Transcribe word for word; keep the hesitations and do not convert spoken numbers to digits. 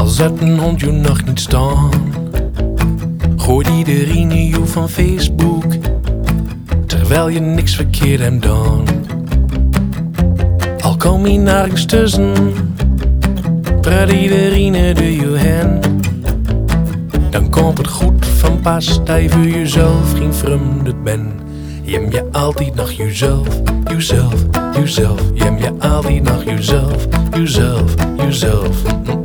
Als het een hond je nog niet staan, gooit iedereen je van Facebook, terwijl je niks verkeerd hebt gedaan. Al kom je nergens tussen, praat iedereen door je heen. Dan komt het goed van pas dat je voor jezelf geen vreemde bent. Je hebt je altijd nog jezelf, jezelf, jezelf. Je hebt je altijd nog jezelf, jezelf, jezelf.